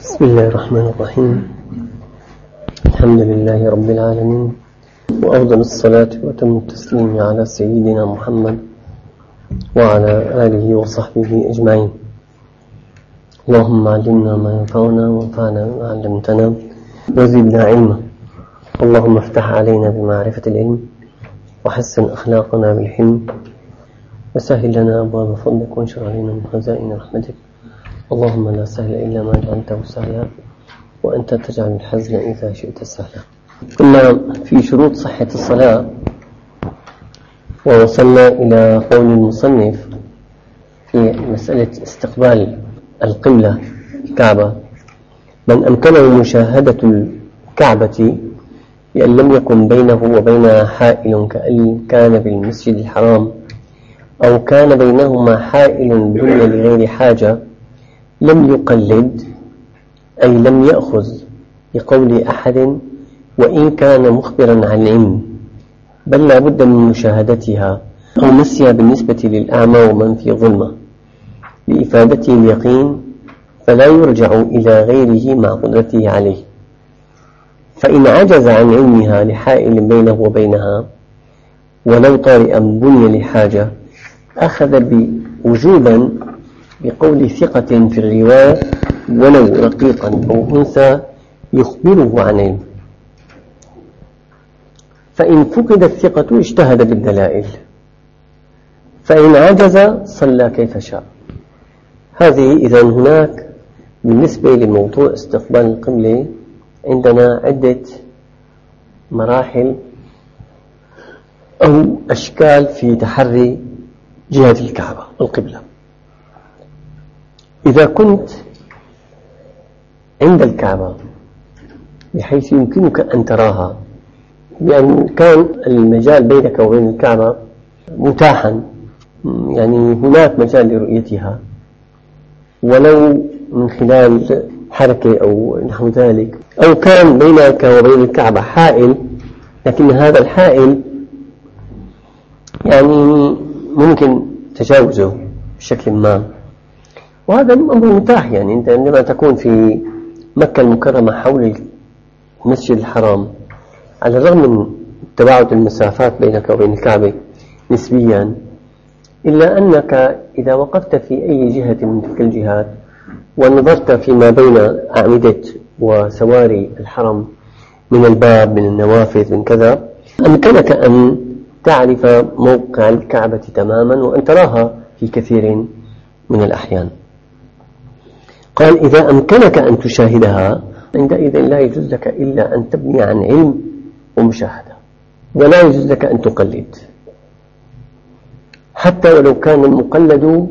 بسم الله الرحمن الرحيم. الحمد لله رب العالمين، وأفضل الصلاة وأتم التسليم على سيدنا محمد وعلى آله وصحبه أجمعين. اللهم علمنا ما ينفعنا وانفعنا بما علمتنا وزدنا علما. اللهم افتح علينا بمعرفة العلم وحسن أخلاقنا بالحلم وسهل لنا أبواب فضلك وانشر علينا من خزائن رحمتك. اللهم لا سهل إلا ما جعلته سهلا وأنت تجعل الحزن إذا شئت سهلا. كنا في شروط صحة الصلاة ووصلنا إلى قول المصنف في مسألة استقبال القبلة الكعبة: من أمكنه مشاهدة الكعبة لأن لم يكن بينه وبينها حائل كأن كان بالمسجد الحرام أو كان بينهما حائل بني لغير حاجة لم يقلد، أي لم يأخذ بقول أحد وإن كان مخبرا عن علم، بل لا بد من مشاهدتها أو مسها بالنسبة للأعمى ومن في ظلمة لإفادته اليقين، فلا يرجع إلى غيره مع قدرته عليه. فإن عجز عن علمها لحائل بينه وبينها ولو طارئا بني لحاجة أخذ وجوبا بقول ثقة في الرواية ولو رقيقا أو أنثى يخبره عن علم. فإن فقد الثقة اجتهد بالدلائل، فإن عجز صلى كيف شاء. هذه إذن هناك بالنسبة لموضوع استقبال القبلة عندنا عدة مراحل أو أشكال في تحري جهة الكعبة القبلة. إذا كنت عند الكعبة بحيث يمكنك أن تراها، لأن كان المجال بينك وبين الكعبة متاحا، يعني هناك مجال لرؤيتها ولو من خلال حركة أو نحو ذلك، أو كان بينك وبين الكعبة حائل لكن هذا الحائل يعني ممكن تجاوزه بشكل ما، وهذا أمر متاح. يعني أنت عندما تكون في مكة المكرمة حول المسجد الحرام، على الرغم من تباعد المسافات بينك وبين الكعبة نسبيا، إلا أنك إذا وقفت في أي جهة من تلك الجهات ونظرت فيما بين أعمدة وسواري الحرم من الباب من النوافذ من كذا، أمكنك أن تعرف موقع الكعبة تماما وأن تراها في كثير من الأحيان. قال: إذا أمكنك أن تشاهدها عندئذ لا يجوز لك إلا أن تبني عن علم ومشاهدة، ولا يجوز لك أن تقلد، حتى ولو كان المقلد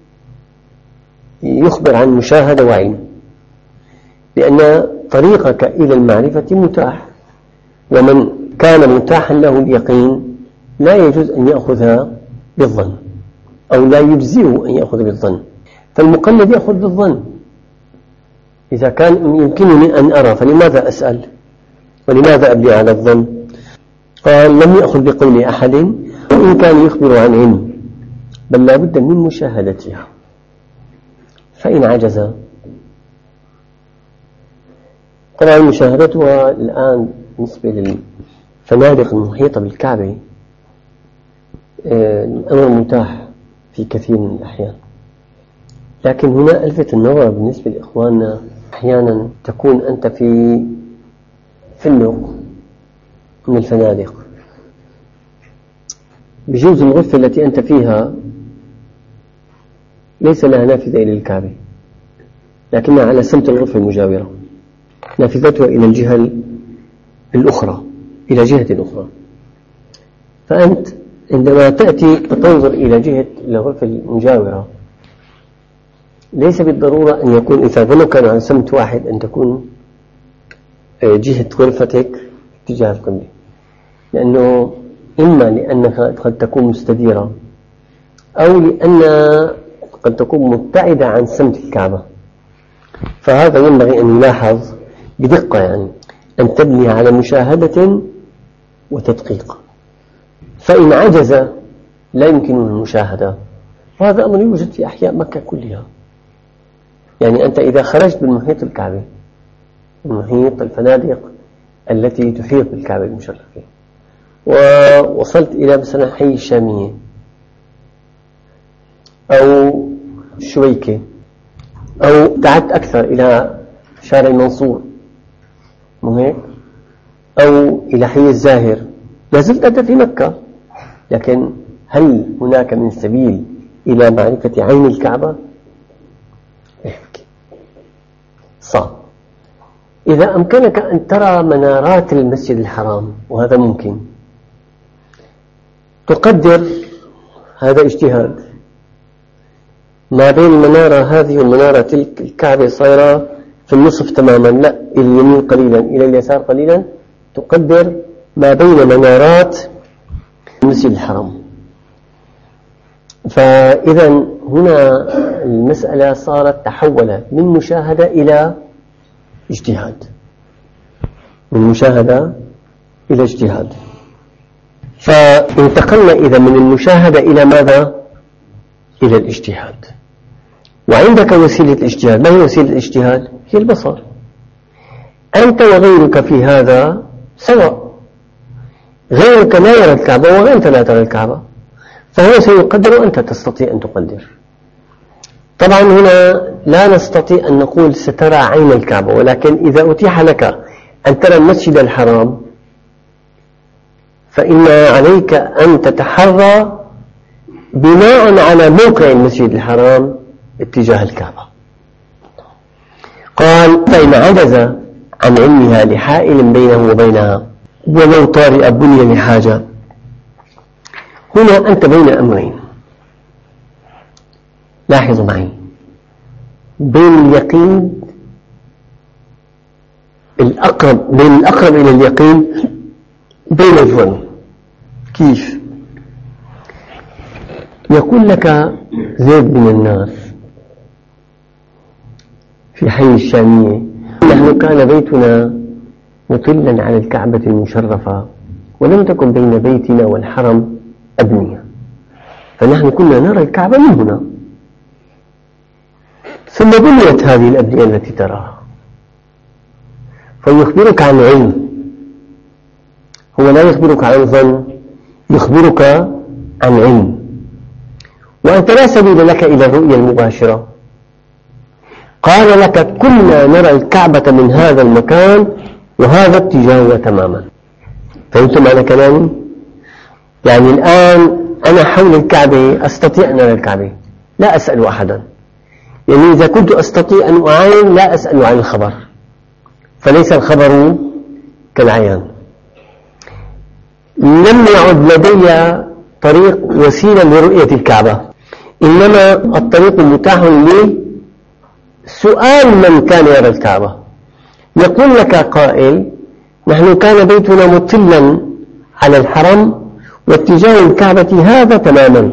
يخبر عن مشاهدة وعلم، لأن طريقك إلى المعرفة متاح، ومن كان متاحا له اليقين لا يجوز أن يأخذ بالظن، أو لا يجزئه أن يأخذ بالظن. فالمقلد يأخذ بالظن. إذا كان يمكنني أن أرى فلماذا أسأل ولماذا أبني على الظن؟ قال: لم يأخذ بقول أحد وإن كان يخبر عن علم، بل لا بد من مشاهدتها. فإن عجز، طبعا مشاهدتها الآن بالنسبة للفنادق المحيطة بالكعبة الأمر متاح في كثير من الأحيان، لكن هنا ألفت النظر بالنسبة لإخواننا، أحيانا تكون أنت في فندق من الفنادق، بجوز الغرفة التي أنت فيها ليس لها نافذة إلى الكعبة، لكنها على سمت الغرفة المجاورة، نافذتها إلى الجهة الأخرى، إلى جهة أخرى. فأنت عندما تأتي تنظر إلى جهة الغرفة المجاورة، ليس بالضرورة أن يكون إذا ظنك عن سمت واحد أن تكون جهة غرفتك اتجاه القبلة، لأنه إما لأنك قد تكون مستديرة أو لأن قد تكون مبتعدة عن سمت الكعبة. فهذا ينبغي أن يلاحظ بدقة، يعني أن تبني على مشاهدة وتدقيق. فإن عجز لا يمكنه المشاهدة، وهذا أمر يوجد في أحياء مكة كلها، يعني أنت إذا خرجت من محيط الكعبة، من محيط الفنادق التي تحيط بالكعبة المشرفة، ووصلت إلى مثلا حي الشامية أو شويكة، أو تعدت أكثر إلى شارع المنصور مو هيك، أو إلى حي الزاهر، لازلت أنت في مكة، لكن هل هناك من سبيل إلى معرفة عين الكعبة؟ صعب. إذا أمكنك أن ترى منارات المسجد الحرام، وهذا ممكن، تقدر، هذا اجتهاد، ما بين المنارة هذه والمنارة تلك الكعبة صايرة في النصف تماما، لا إلى اليمين قليلا إلى اليسار قليلا، تقدر ما بين منارات المسجد الحرام. فإذا هنا المسألة صارت تحولت من مشاهدة إلى اجتهاد، من مشاهدة إلى اجتهاد. فانتقلنا إذا من المشاهدة إلى ماذا؟ إلى الاجتهاد. وعندك وسيلة الاجتهاد، ما هي وسيلة الاجتهاد؟ هي البصر. أنت وغيرك في هذا سواء، غيرك لا يرى الكعبة وأنت لا ترى الكعبة، فهو سيقدر وأنت تستطيع أن تقدر. طبعا هنا لا نستطيع أن نقول سترى عين الكعبة، ولكن إذا أتيح لك أن ترى المسجد الحرام فإن عليك أن تتحرى بناء على موقع المسجد الحرام اتجاه الكعبة. قال: فإن عجز عن علمها لحائل بينه وبينها ولو طارئ بني لحاجة. هنا أنت بين أمرين، لاحظوا معي، بين اليقين الأقرب، بين الأقرب إلى اليقين، بين الظن. كيف؟ يقول لك زيد بن الناس في حي الشامية: نحن كان بيتنا مطلا على الكعبة المشرفة، ولم تكن بين بيتنا والحرم أبنية، فنحن كنا نرى الكعبة من هنا، ثم بنيت هذه الأبنية التي تراها. فيخبرك عن علم، هو لا يخبرك عن ظن، يخبرك عن علم، وأنت لا سبيل لك إلى الرؤية المباشرة. قال لك: كنا نرى الكعبة من هذا المكان وهذا اتجاهها تماما. فهمتم معنى كلامي؟ يعني الآن أنا حول الكعبة أستطيع أن أرى الكعبة، لا أسأل أحدا، يعني إذا كنت أستطيع أن أعاين لا أسأل عن الخبر، فليس الخبر كالعيان. لم يعد لدي طريق وسيلة لرؤية الكعبة، إنما الطريق المتاح لي سؤال من كان يرى الكعبة. يقول لك قائل: نحن كان بيتنا مطلا على الحرم واتجاه الكعبة هذا تماما،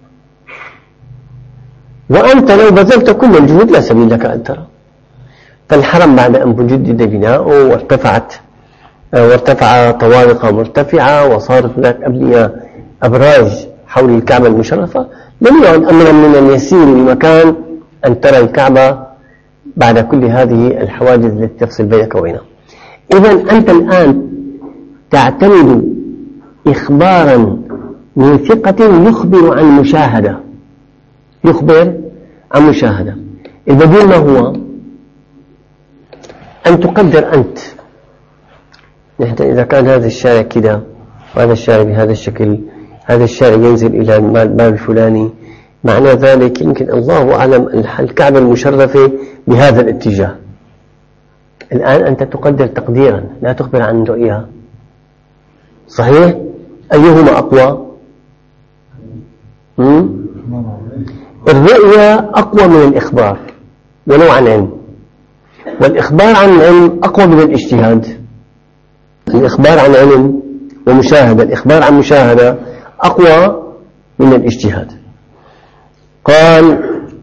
وأنت لو بذلت كل الجهود لا سبيل لك أن ترى. فالحرم بعد أن جدد بناؤه وارتفع طوابق مرتفعة وصارت هناك أبنية أبراج حول الكعبة المشرفة، لم يعد أمرا من اليسير المكان أن ترى الكعبة بعد كل هذه الحواجز التي تفصل بينك وبينها. إذن أنت الآن تعتمد إخبارا من ثقة يخبر عن مشاهدة، يخبر عن مشاهدة. البديل ما هو؟ أن تقدر أنت، نحن إذا كان هذا الشارع كده وهذا الشارع بهذا الشكل، هذا الشارع ينزل إلى الباب الفلاني، معنى ذلك يمكن الله أعلم الكعبة المشرفة بهذا الاتجاه. الآن أنت تقدر تقديرا، لا تخبر عن رؤيها. صحيح؟ أيهما أقوى؟ الرؤية أقوى من الإخبار ولو عن علم، والإخبار عن علم أقوى من الاجتهاد. الإخبار عن علم ومشاهدة، الإخبار عن مشاهدة أقوى من الاجتهاد. قال: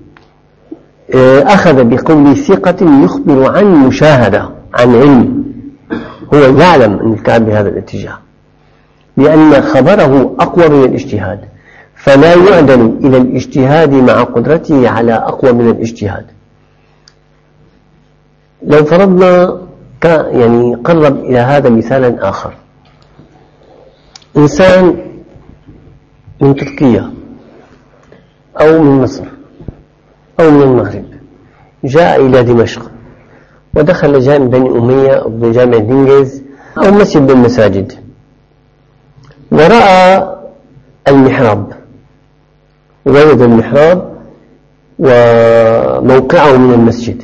أخذ بقول ثقة يخبر عن مشاهدة، عن علم، هو يعلم أن الكعبة بهذا الاتجاه، لأن خبره أقوى من الاجتهاد، فلا يعدل إلى الاجتهاد مع قدرته على أقوى من الاجتهاد. لو فرضنا يعني قرب إلى هذا مثالا آخر. إنسان من تركيا أو من مصر أو من المغرب جاء إلى دمشق ودخل جامع بني أمية أو جامع دينجز أو مسجد من المساجد ورأى المحراب ووجد المحراب وموقعه من المسجد،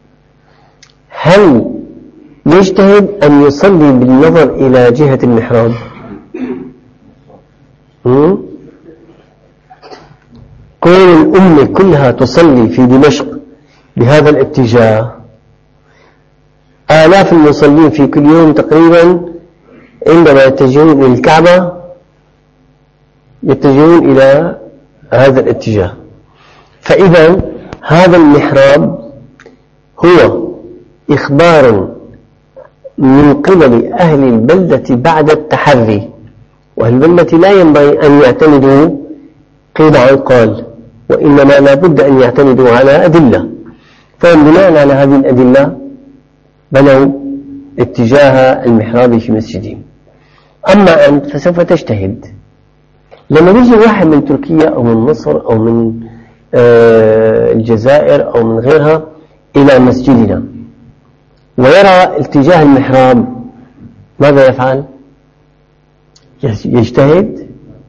هل يجتهد أن يصلي بالنظر إلى جهة المحراب؟ كون الأمة كلها تصلي في دمشق بهذا الاتجاه، آلاف المصلين في كل يوم تقريبا عندما يتجهون إلى الكعبة يتجهون إلى هذا الاتجاه. فإذا هذا المحراب هو إخبار من قبل أهل البلدة بعد التحري، وأهل البلدة لا ينبغي أن يعتمدوا قيل عن قال، وإنما لا بد أن يعتمدوا على أدلة، فهم بناء على هذه الأدلة بنوا اتجاه المحراب في مسجدهم. أما أنت فسوف تجتهد. لما يجي واحد من تركيا أو من مصر أو من الجزائر أو من غيرها إلى مسجدنا ويرى اتجاه المحراب، ماذا يفعل؟ يجتهد.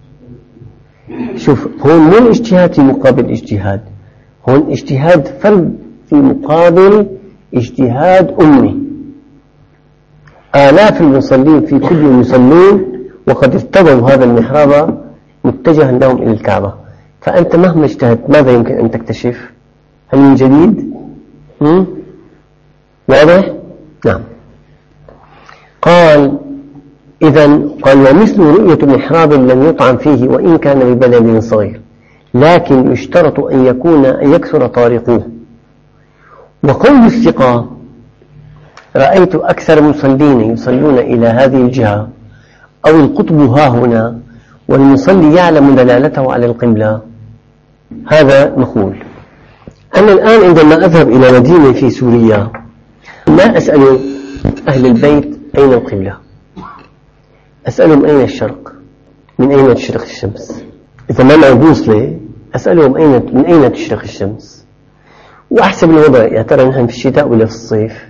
شوف، هون مو اجتهاد في مقابل اجتهاد، هون اجتهاد فرد في مقابل اجتهاد أمي. آلاف المصلين في كل يوم يصلون وقد ارتضوا هذا المحراب متجها لهم إلى الكعبة، فأنت مهما اجتهدت ماذا يمكن أن تكتشف؟ هل من جديد؟ واضح؟ نعم. قال ومثل رؤية محراب لم يطعن فيه وإن كان ببلد صغير، لكن يشترط أن يكثر طارقوه. وقول الثقة رأيت أكثر مصلين يصلون إلى هذه الجهة أو القطب ها هنا والمصلي يعلم دلالته على القبلة، هذا مقول. أنا الآن عندما أذهب إلى مدينة في سوريا لا أسأل أهل البيت أين القبلة، أسألهم أين الشرق، من أين تشرق الشمس. إذا ما معي بوصلة أسألهم من أين تشرق الشمس، وأحسب الوضع يا ترى نحن في الشتاء ولا في الصيف.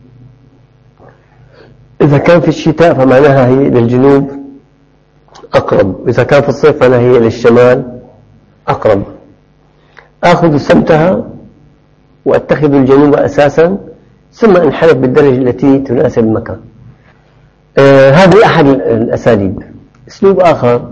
إذا كان في الشتاء فمعناها هي إلى الجنوب أقرب، وإذا كان في الصيف فمعناها هي إلى الشمال أقرب. أخذ سمتها وأتخذ الجنوب أساسا ثم انحرف بالدرجة التي تناسب المكان. هذه أحد الأساليب. أسلوب آخر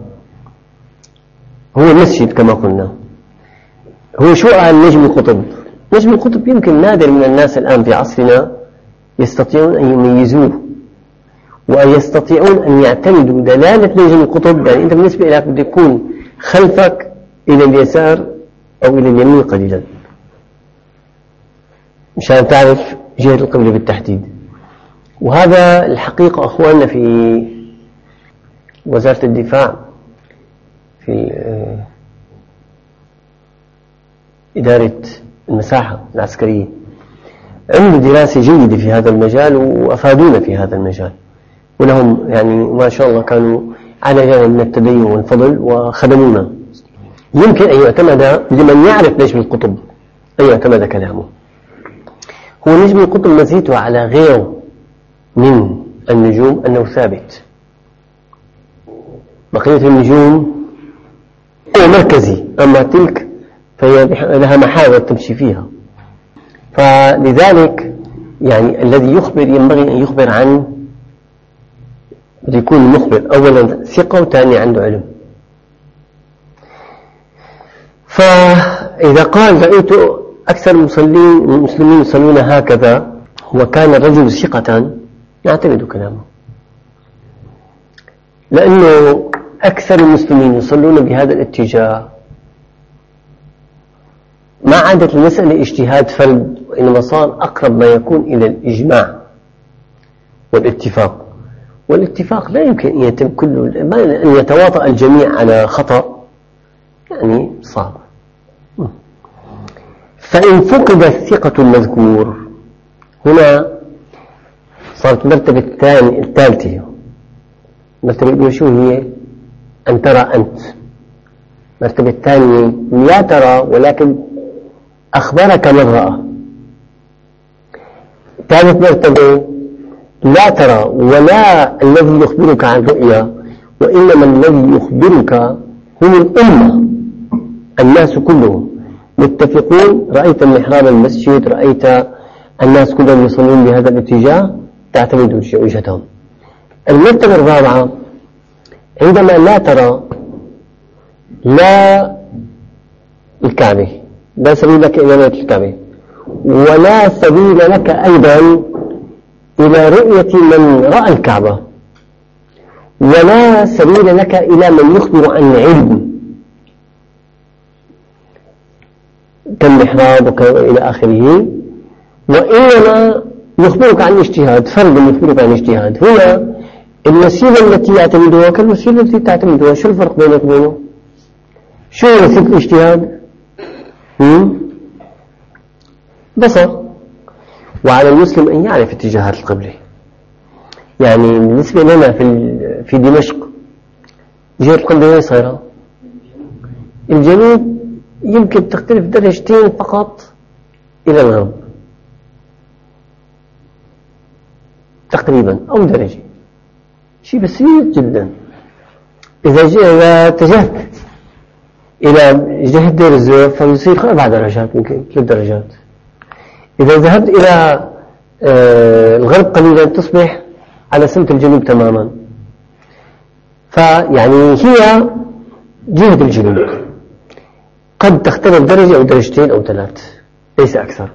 هو المسجد كما قلنا. هو شو قال نجم القطب؟ نجم القطب يمكن نادر من الناس الآن في عصرنا يستطيعون أن يميزوه ويستطيعون أن يعتمدوا دلالة نجم القطب. يعني أنت بالنسبة لك بده يكون خلفك إلى اليسار أو إلى اليمين قليلا مشان تعرف جهة القبلة بالتحديد. وهذا الحقيقة أخواننا في وزارة الدفاع في إدارة المساحة العسكرية عملوا دراسة جيدة في هذا المجال وأفادونا في هذا المجال، ولهم يعني ما شاء الله كانوا على جانب من التدين والفضل وخدمونا. يمكن أن يعتمد لمن يعرف نجم القطب أن يعتمد كلامه. هو نجم القطب مزيته على غيره من النجوم أنه ثابت، بقية النجوم هو مركزي، أما تلك فهي لها محاور تمشي فيها. فلذلك يعني الذي يخبر ينبغي أن يخبر عن يكون المخبر أولا ثقة وثاني عنده علم. فإذا قال رأيت أكثر المسلمين يصلون هكذا وكان الرجل ثقة نعتمد كلامه، لأنه أكثر المسلمين يصلون بهذا الاتجاه. ما عادت المسألة اجتهاد فرد، وإنما صار أقرب ما يكون إلى الإجماع والاتفاق. والاتفاق لا يمكن أن يتم كله، أن يتواطأ الجميع على خطأ يعني صعب. فإن فقد الثقة المذكور هنا صارت مرتبة الثالثة. مرتبة شو هي؟ أن ترى أنت. مرتبة الثانية لا ترى ولكن أخبرك من رأى. ثالث مرتبة لا ترى ولا الذي يخبرك عن رؤيا، وإنما الذي يخبرك هم الأمة، الناس كلهم متفقون. رأيت المحراب المسجد، رأيت الناس كلهم يصلون بهذا الاتجاه، تعتمد وجهتهم. المرتبة الرابعة عندما لا ترى لا الكعبة، لا سبيل لك إلى رؤية الكعبة، ولا سبيل لك أيضا إلى رؤية من رأى الكعبة، ولا سبيل لك إلى من يخبر عن علم كالمحراب إلى آخره، وإنما يخبرك عن اجتهاد، فرد يخبرك عن اجتهاد. هنا الوسيلة التي يعتمدها كالوسيلة التي تعتمدها. شو الفرق بينك وبينه؟ شو وسيلة الاجتهاد؟ بصر. وعلى المسلم أن يعرف اتجاهات القبلة. يعني بالنسبة لنا في دمشق جهة القبلة وين صايرة؟ الجنوب يمكن تختلف درجتين فقط إلى الغرب تقريبا، أو درجة، شيء بسيط جدا. إذا اتجهت إلى جهة دير الزور فيصير 4 درجات، ممكن 3 درجات. إذا ذهبت إلى الغرب قليلا تصبح على سمت الجنوب تماما. فيعني هي جهة الجنوب قد تختلف درجة أو درجتين أو 3، ليس أكثر.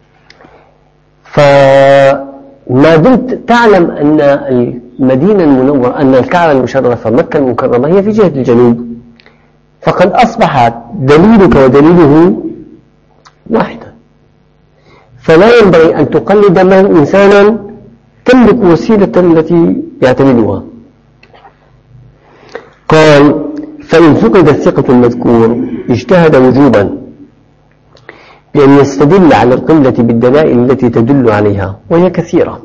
فما دمت تعلم أن المدينة المنورة، أن الكعبة المشرفة مكة المكرمة هي في جهة الجنوب، فقد أصبحت دليلك ودليله واحدا. فلا ينبغي أن تقلد من إنسانا تملك وسيلة التي يعتمدها. قال: فإن فقد الثقة المذكور اجتهد وجوبا بأن يستدل على القبلة بالدلائل التي تدل عليها، وهي كثيرة.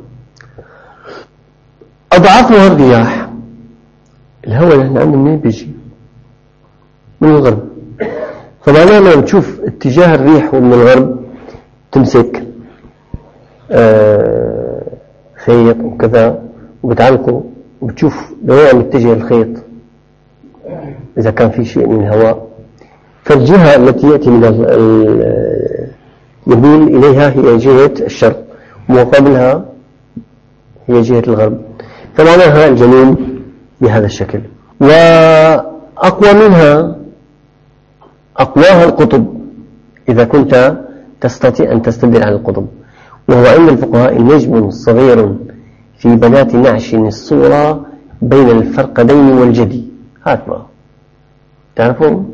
أضعفها الرياح. الهواء اللي احنا عندنا منين بيجي؟ من الغرب. فمعناها لما تشوف اتجاه الريح من الغرب تمسك خيط وكذا وبتعلقه وبتشوف لوين متجه الخيط إذا كان في شيء من الهواء. فالجهة التي يأتي من يميل إليها هي جهة الشرق، ومقابلها هي جهة الغرب. فمعناها الجنوب بهذا الشكل. وأقوى منها أقواها القطب، إذا كنت تستطيع أن تستدل على القطب، وهو عند الفقهاء نجم صغير في بنات نعش الصورة بين الفرقدين والجدي. هكذا تعرفون؟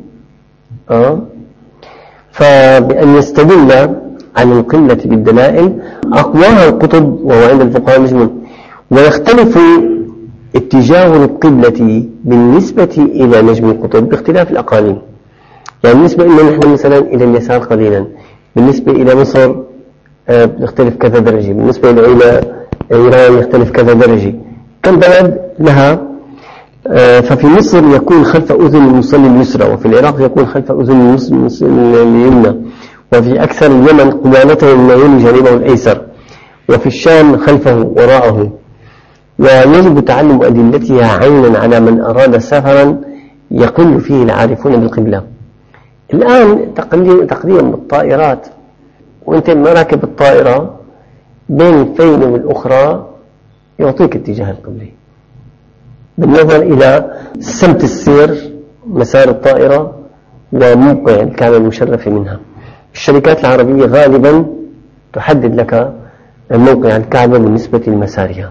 فبأن يستدل على القلة بالدلائل أقواها القطب، وهو عند الفقهاء نجم. ويختلف اتجاه القبلة بالنسبة إلى نجم القطب باختلاف الأقاليم. يعني بالنسبة إلى نحن مثلا إلى اليسار قليلا، بالنسبة إلى مصر يختلف كذا درجة، بالنسبة إلى إيران يختلف كذا درجة. كل بلد لها. ففي مصر يكون خلف أذن المصلي اليسرى، وفي العراق يكون خلف أذن المصلي اليمنى، وفي أكثر اليمن قبالته مما يلي جانبه الأيسر، وفي الشام خلفه وراءه. ويجب تعلم أدلتها عينا على من أراد سفرا يقل فيه العارفون بالقبلة. الآن تقريبا بالطائرات، وانت راكب الطائرة بين فين والأخرى يعطيك اتجاه القبلة بالنظر إلى سمت السير، مسار الطائرة، وموقع الكعبة المشرفة منها. الشركات العربية غالبا تحدد لك موقع الكعبة بالنسبة لمسارها،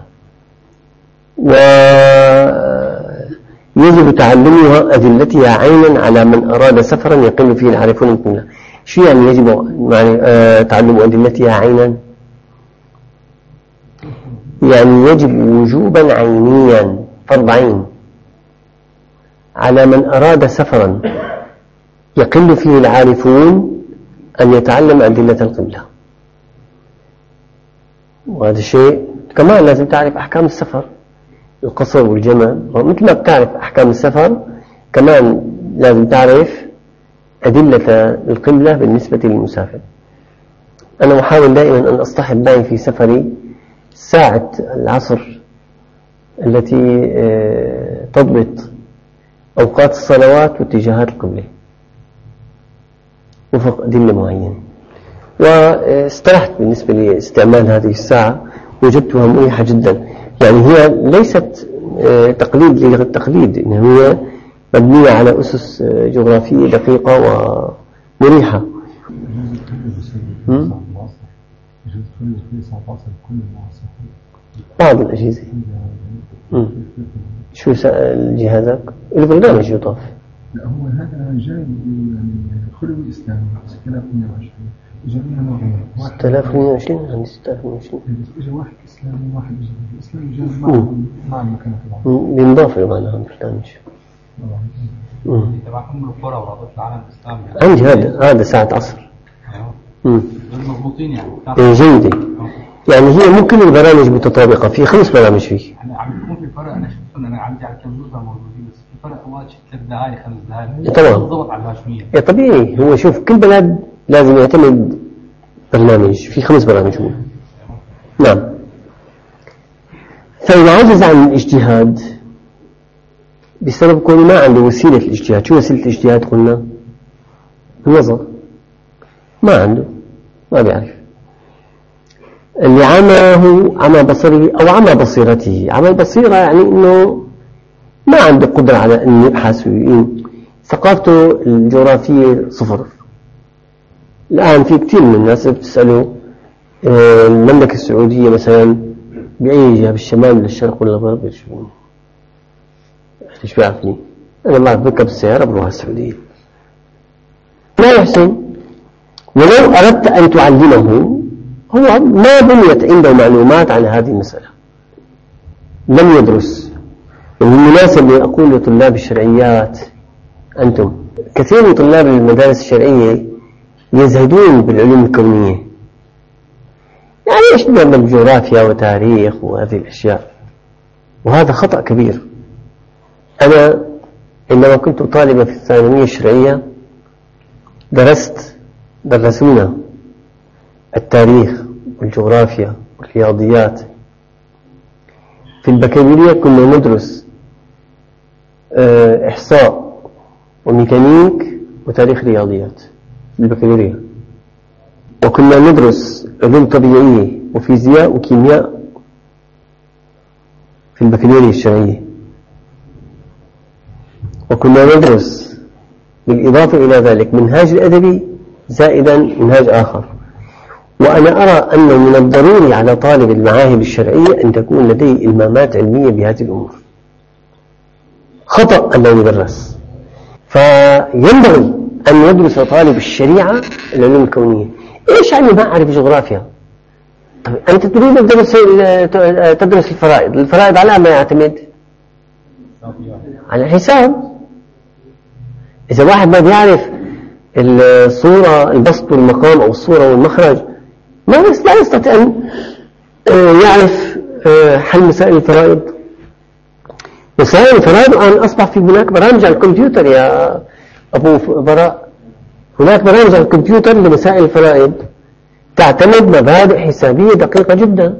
ويجب تعلمها أدلتها عينا على من أراد سفرا يقل فيه العارفون القبلة. شو يعني يجب تعلم أدلتها عينا؟ يعني يجب وجوبا عينيا، فرض عين، على من أراد سفرا يقل فيه العارفون أن يتعلم أدلة القبلة. وهذا الشيء كمان لازم تعرف أحكام السفر، القصر والجمع، مثل ما بتعرف أحكام السفر كمان لازم تعرف أدلة القبلة بالنسبة للمسافر. أنا أحاول دائما أن أصطحب معي في سفري ساعة العصر التي تضبط أوقات الصلوات واتجاهات القبلة وفق أدلة معينة، واسترحت بالنسبة لاستعمال هذه الساعة، وجدتها مريحة جدا. يعني هي ليست تقليد للتقليد، إنها هي مبنية على أسس جغرافية دقيقة ومريحة. بعض الأجهزة شو جهازك؟ البرنامج يضاف. لا هو هذا جاي يعني خلوي إسلامي 6120 جميع نوعين 6120 عندي 6120 إجا واحد إسلامي وواحد إسلامي جاي مع المكان بينضاف له معنا البرنامج. تبع أم القرى ورابطة العالم الإسلامي عندي هذا ساعة عصر. مضبوطين يعني جيدة. يعني هي ممكن البرامج متطابقة، في 5 برامج فيه. يعني عم يكون في فرق، أنا شفت أنا عندي على الكمبيوتر موجودين، بس في فرق أوقات 3 دقائق 5 دقائق طبعا بالضبط على الهاشمية. يا طبيعي، هو شوف كل بلد لازم يعتمد برنامج، في 5 برامج هو. نعم. فإذا عجز عن الاجتهاد بسبب كونه ما عنده وسيلة الاجتهاد، شو وسيلة الاجتهاد قلنا؟ النظر. ما عنده، ما بيعرف. اللي عماه عمى بصره أو عمى بصيرته. عمى البصيرة يعني إنه ما عنده قدرة على أن يبحث ثقافته الجغرافية صفر. الآن في كثير من الناس بتسألوا المملكة السعودية مثلا بأي جهة، بالشمال ولا الشرق ولا الغرب؟ ايش بيعرفني؟ أنا ما بركب السيارة بروح السعودية. لا يحسن. ولو أردت أن تعلمه، هو ما بنيت عنده معلومات عن هذه المسألة، لم يدرس. وبالمناسبة أقول لطلاب الشرعيات، أنتم كثير من طلاب المدارس الشرعية يزهدون بالعلوم الكونية، يعني إيش نعمل جغرافيا وتاريخ وهذه الأشياء، وهذا خطأ كبير. أنا عندما كنت طالبة في الثانوية الشرعية درسونا التاريخ والجغرافيا والرياضيات. في البكالوريا كنا ندرس إحصاء وميكانيك وتاريخ رياضيات في البكالوريا، وكنا ندرس علوم طبيعية وفيزياء وكيمياء في البكالوريا الشرعية، وكنا ندرس بالإضافة إلى ذلك منهاج الأدبي زائدا منهاج آخر. وأنا أرى أنه من الضروري على طالب المعاهد الشرعية أن تكون لديه إلمامات علمية بهذه الأمور. خطأ أنه يدرس. فينبغي أن يدرس طالب الشريعة العلوم الكونية. إيش يعني ما أعرف جغرافيا؟ أنت تريد أن تدرس الفرائض على ما يعتمد؟ على الحساب. إذا واحد ما بيعرف الصورة البسط والمقام أو الصورة والمخرج، لا يستطيع أن يعرف حل مسائل الفرائض. مسائل الفرائض الآن أصبح في هناك برامج على الكمبيوتر يا أبو براء، هناك برامج على الكمبيوتر لمسائل الفرائض تعتمد مبادئ حسابية دقيقة جدا.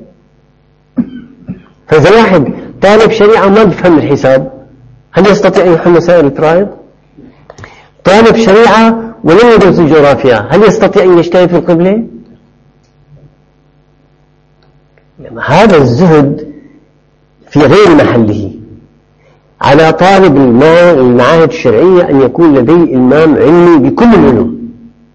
فإذا واحد طالب شريعة ما بفهم الحساب، هل يستطيع أن يحل مسائل الفرائض؟ طالب شريعة ولم يدرس الجغرافيا، هل يستطيع أن يجتهد في القبلة؟ هذا الزهد في غير محله. على طالب المعاهد الشرعية أن يكون لديه إلمام علمي بكل العلوم.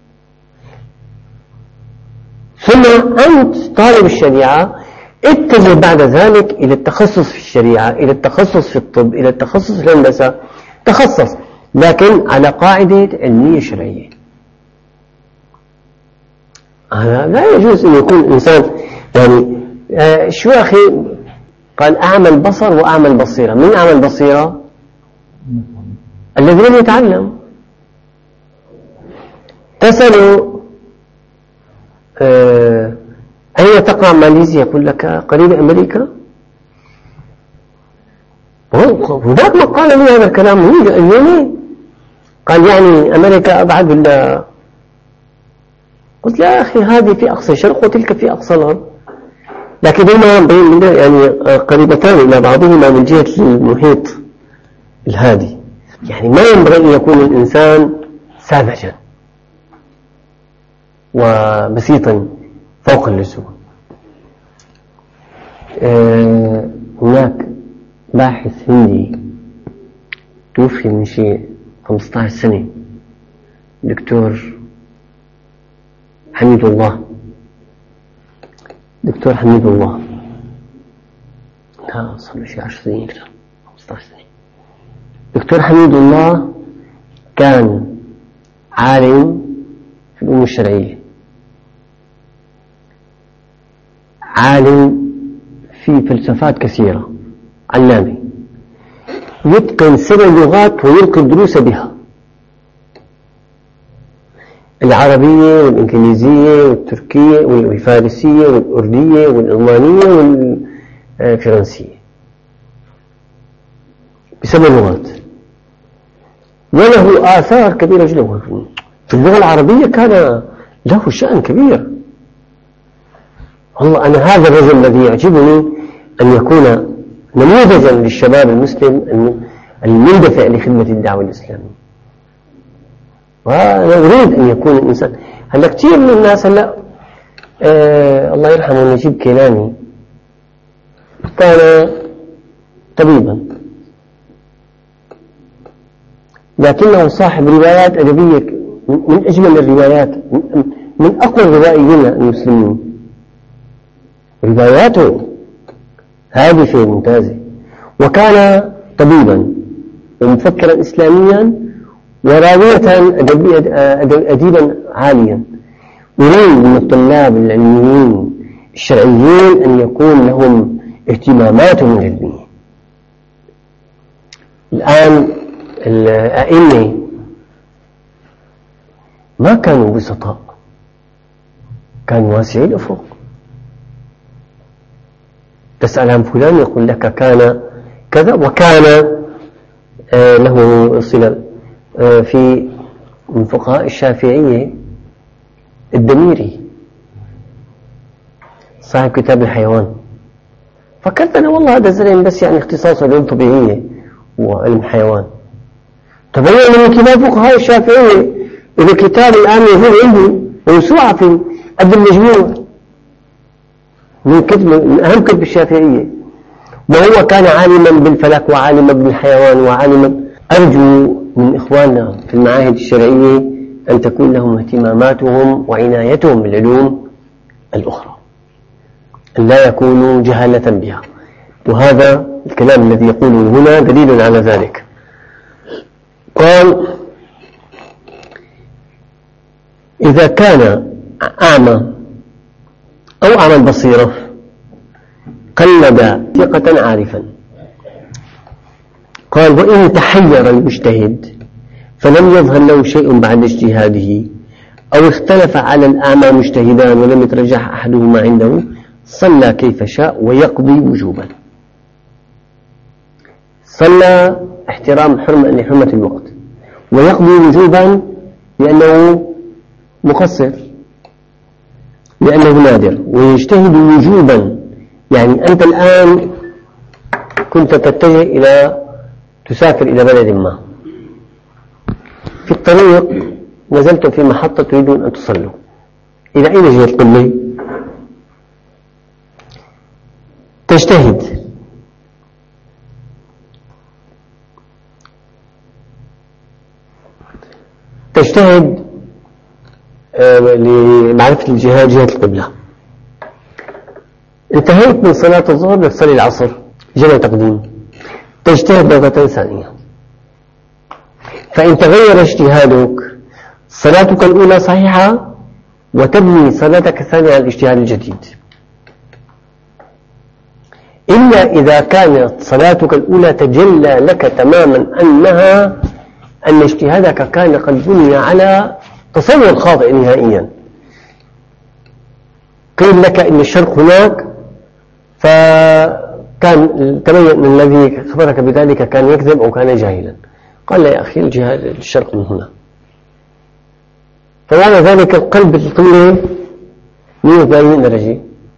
ثم أنت طالب الشريعة اتجه بعد ذلك إلى التخصص في الشريعة، إلى التخصص في الطب، إلى التخصص في الهندسة. تخصص لكن على قاعدة علمية شرعية. لا يجوز أن يكون الإنسان يعني شو أخي قال أعمى البصر وأعمى البصيرة. من أعمى البصيرة؟ الذي لم يتعلم. تسأل أين أين تقع ماليزيا؟ يقول لك قريب أمريكا. هناك من قال لي هذا الكلام اليومين، قال يعني أمريكا أبعد ولا؟ قلت يا أخي هذه في أقصى الشرق وتلك في أقصى الغرب، لكن هما يعني قريبتان إلى بعضهما من جهة المحيط الهادي. يعني ما ينبغي أن يكون الإنسان ساذجا وبسيطا فوق اللزوم. هناك باحث هندي توفي من شيء 15 سنة، دكتور حميد الله، لا صار شيء 10 سنين كده 15 سنة. دكتور حميد الله كان عالم في العلوم الشرعية، عالم في فلسفات كثيرة، علامي، يتقن 7 لغات ويلقي الدروس بها: العربية والإنجليزية والتركية والفارسية والأردية والألمانية والفرنسية، ب7 لغات، وله آثار كبيرة جدا في اللغة العربية، كان له شأن كبير. والله أنا هذا الرجل الذي يعجبني أن يكون نموذجا للشباب المسلم المندفع لخدمة الدعوة الإسلامية. وأنا أريد أن يكون الإنسان. هلا كثير من الناس هلا الله يرحمه نجيب كيلاني كان طبيبا، لكنه صاحب روايات أدبية من أجمل الروايات، من أقوى الروائيين المسلمين. رواياته هادفة ممتازة، وكان طبيبا ومفكرا إسلاميا وراوية أديبا عاليا. أريد من الطلاب العلميين الشرعيين أن يكون لهم اهتماماتهم العلمية. الآن الأئمة ما كانوا بسطاء، كانوا واسعي الأفق. تسأل عن فلان يقول لك كان كذا، وكان له صلة في من فقهاء الشافعية الدميري صاحب كتاب الحيوان. فكرت أنا والله هذا زلم بس يعني اختصاص علوم طبيعية وعلم حيوان. تبين من كتاب فقهاء الشافعية إذا كتاب الآن يزول عندي موسوعة في قد المجموع من أهم كتب الشافعية، وهو كان عالما بالفلك وعالما بالحيوان وعالما. أرجو من إخواننا في المعاهد الشرعية أن تكون لهم اهتماماتهم وعنايتهم بالعلوم الأخرى، أن لا يكونوا جهالة بها. وهذا الكلام الذي يقوله هنا دليل على ذلك. قال: إذا كان أعمى أو أعمى البصيرة قلد ثقة عارفا. قال: وإن تحير المجتهد فلم يظهر له شيء بعد اجتهاده، أو اختلف على الأعمى مجتهدان ولم يترجح أحدهما عنده، صلى كيف شاء ويقضي وجوبا. صلى احترام لحرمة الوقت، ويقضي وجوبا لأنه مقصر، لأنه نادر. ويجتهد وجوبا يعني أنت الآن كنت تتجه إلى تسافر إلى بلد ما، في الطريق نزلت في محطة تريدون أن تصلوا، إلى أين جهة القبلة؟ تجتهد لمعرفة الجهة، جهة القبلة. انتهيت من صلاة الظهر بتصلي العصر جمع تقديم، تجتهد مرة ثانية. فإن تغير اجتهادك صلاتك الأولى صحيحة وتبني صلاتك الثانية على الاجتهاد الجديد، إلا إذا كانت صلاتك الأولى تجلى لك تماما أن اجتهادك كان قد بني على تصور خاطئ نهائيا، قيل لك إن الشرق هناك، فكان تبين أن الذي خبرك بذلك كان يكذب أو كان جاهلا. قال لا يا أخي الشرق من هنا. فمعنى ذلك القلب القلة 180 درجة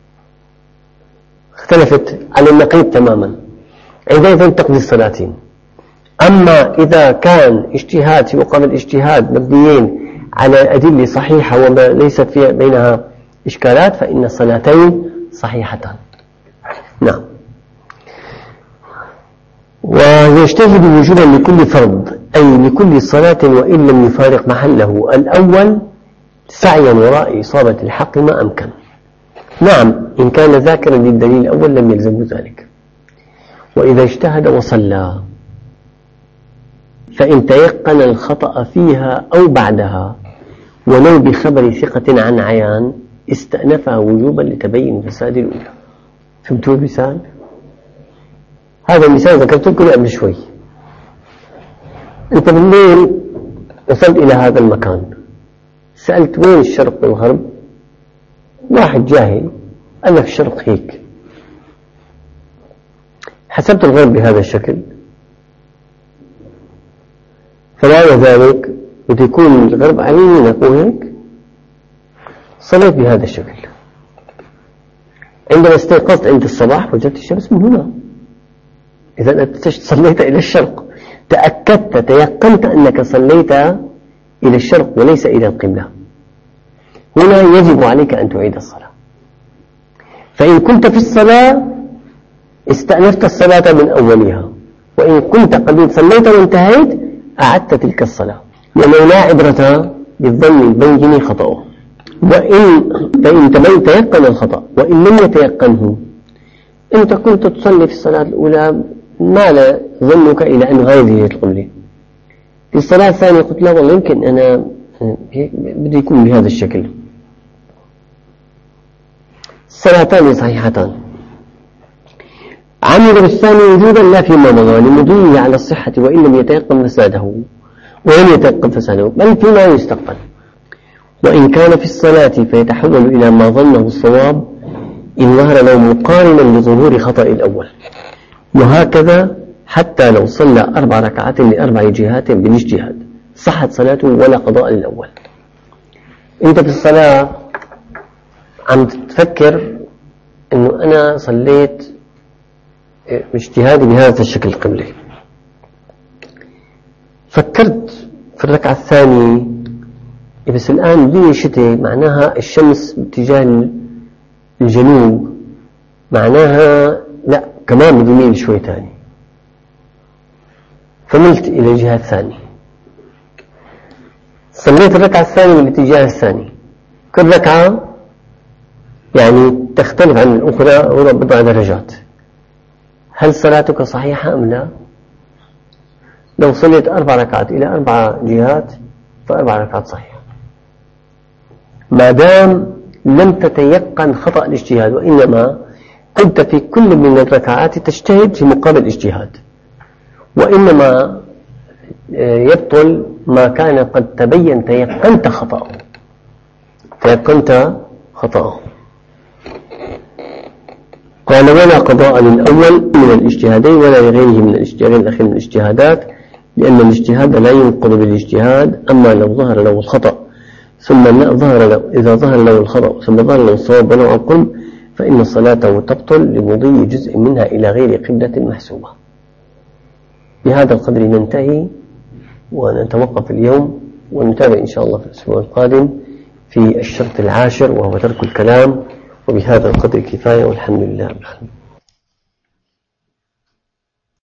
اختلفت على النقيض تماما، عندئذ تقضي الصلاتين. أما إذا كان اجتهاد في مقابل اجتهاد مبنيين على أدلة صحيحة وما ليست في بينها إشكالات فإن الصلاتين صحيحتان. نعم. ويجتهد وجوبا لكل فرض أي لكل صلاة وإن لم يفارق محله الأول سعيا وراء إصابة الحق ما أمكن. نعم إن كان ذاكرا للدليل الأول لم يلزم ذلك. وإذا اجتهد وصلى فإن تيقن الخطأ فيها أو بعدها ولو بخبر ثقة عن عيان استأنفها وجوبا لتبين فساد الأولى. فهمتوا المثال؟ هذا المثال ذكرته لكم قبل شوي. أنت بالليل وصلت إلى هذا المكان، سألت وين الشرق والغرب؟ واحد جاهل قال لك الشرق هيك، حسبت الغرب بهذا الشكل، فمعنى ذلك بده يكون الغرب على يمينك وهيك، صليت بهذا الشكل. عندما استيقظت عند الصباح وجدت الشمس من هنا، إذا أنت صليت إلى الشرق، تأكدت تيقنت أنك صليت إلى الشرق وليس إلى القبلة، هنا يجب عليك أن تعيد الصلاة. فإن كنت في الصلاة استأنفت الصلاة من أولها، وإن كنت قد صليت وانتهيت أعدت تلك الصلاة، لأنه لا عبرة بالظن البين خطأه. فإن تيقن الخطأ وإن لم يتيقنه، أنت كنت تصلي في الصلاة الأولى مال ظنك إلى أن هذه القبلة، في الصلاة الثانية قلت لا والله يمكن أنا بدي يكون بهذا الشكل. الصلاتان صحيحتان. عمل بالثاني وجوبا لا فيما مضى لمضيه على الصحة وإن لم يتيقن فساده بل فيما يستقبل. وإن كان في الصلاة فيتحول إلى ما ظنه الصواب إن ظهر له مقارنا لظهور خطأ الأول، وهكذا حتى لو صلى 4 ركعات ل4 جهات بالاجتهاد صحت صلاته ولا قضاء للأول. أنت في الصلاة عم تفكر أنه أنا صليت باجتهادي بهذا الشكل القبلي، فكرت في الركعة الثانية بس الآن الدنيا شتاء، معناها الشمس باتجاه الجنوب، معناها لا كمان بدي ميل شوي تاني، فملت إلى الجهة الثانية، صليت الركعة الثانية بالاتجاه الثاني. كل ركعة يعني تختلف عن الأخرى بضع درجات. هل صلاتك صحيحة أم لا؟ لو صليت 4 ركعات إلى 4 جهات ف4 ركعات صحيحة، ما دام لم تتيقن خطأ الاجتهاد، وإنما كنت في كل من الركعات تجتهد في مقابل الاجتهاد، وإنما يبطل ما كان قد تبين تيقنت خطأه. قال ولا قضاء للأول من الاجتهادين ولا لغيره من الاجتهادين الأخير من الاجتهادات، لأن الاجتهاد لا ينقض بالاجتهاد. أما لو ظهر له الخطأ إذا ظهر له الخطأ ثم ظهر له الصواب ولو القلب فإن صلاته تبطل لمضي جزء منها إلى غير قبلة محسوبة. بهذا القدر ننتهي ونتوقف اليوم، ونتابع إن شاء الله في الأسبوع القادم في الشرط 10 وهو ترك الكلام. وبهذا القدر كفاية والحمد لله رب العالمين.